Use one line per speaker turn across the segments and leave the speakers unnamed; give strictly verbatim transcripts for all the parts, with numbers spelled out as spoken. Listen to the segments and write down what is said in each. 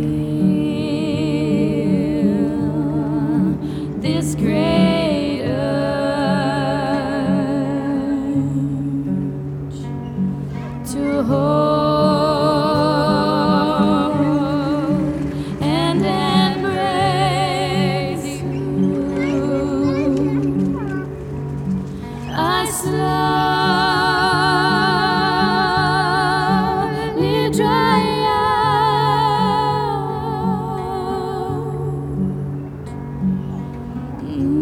this great urge to hold and embrace you. I slowly dry out.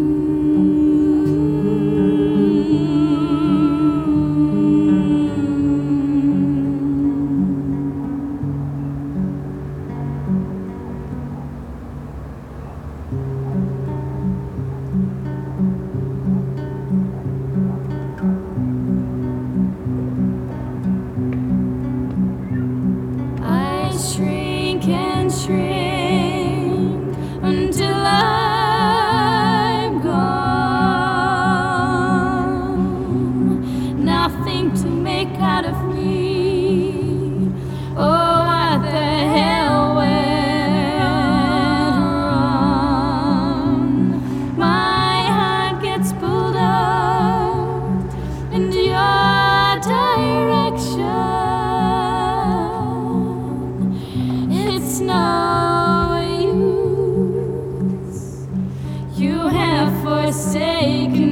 Shrink and shrink until I'm gone. Nothing to make out of me. Oh, what the hell went wrong? My heart gets pulled out in your direction. It's no use, you have forsaken